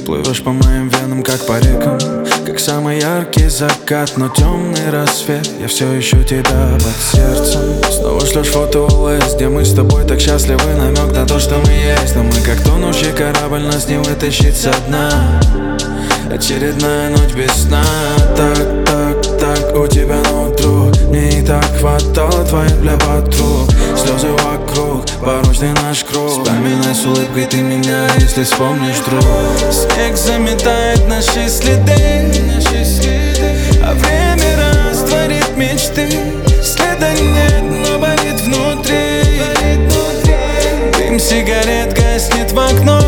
Плывешь по моим венам, как по рекам, как самый яркий закат, но темный рассвет. Я все ищу тебя под сердцем. Снова шлешь фото ОС, где мы с тобой так счастливы. Намек на то, что мы есть, но мы как тонущий корабль, нас не вытащить со дна. Очередная ночь без сна. Так, у тебя нутро. Мне и так хватало твоих для подруг. Слезы вокруг, порочный наш круг. Вспоминай с улыбкой ты меня, если вспомнишь вдруг. Снег заметает наши следы, а время растворит мечты. Следа нет, но болит внутри. Дым сигарет гаснет в окно,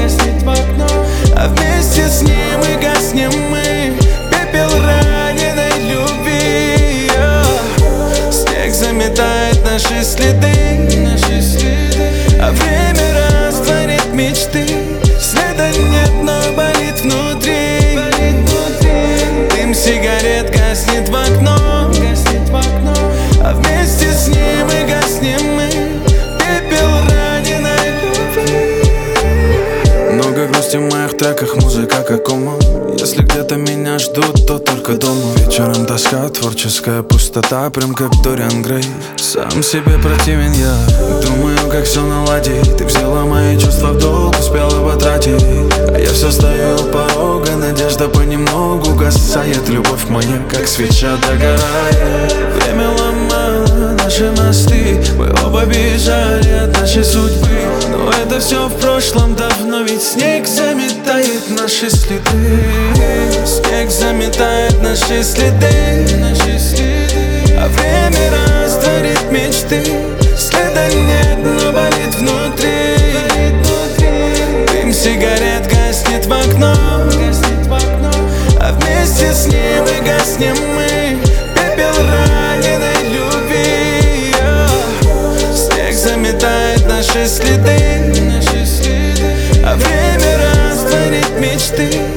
а вместе с ним и гаснем мы. Пепел раненой любви. Снег заметает наши следы, а время растворит мечты. Следа нет, но болит внутри. Дым сигарет гаснет в окно, а вместе с ним и гаснем мы. Пепел раненой любви. Много грусти в моих треках, музыка как умом. Если где-то меня ждут, то только дома. Вечером тоска, творческая пустота, прям как Дориан Грей. Сам себе противен я, думаю, как все наладить. Ты взяла мои чувства в долг, успела потратить. А я все стою у порога, надежда понемногу гасает. Любовь моя, как свеча, догорает. Время ломало наши мосты, мы оба бежали от нашей судьбы. Но это все в прошлом давно, ведь снег заметает наши следы. Снег заметает наши следы, а время растворит мечты. Следа нет, но болит внутри. Дым сигарет гаснет в окно, а вместе с ним и гаснем мы. Пепел раненой любви. Снег заметает наши следы, а время растворит мечты.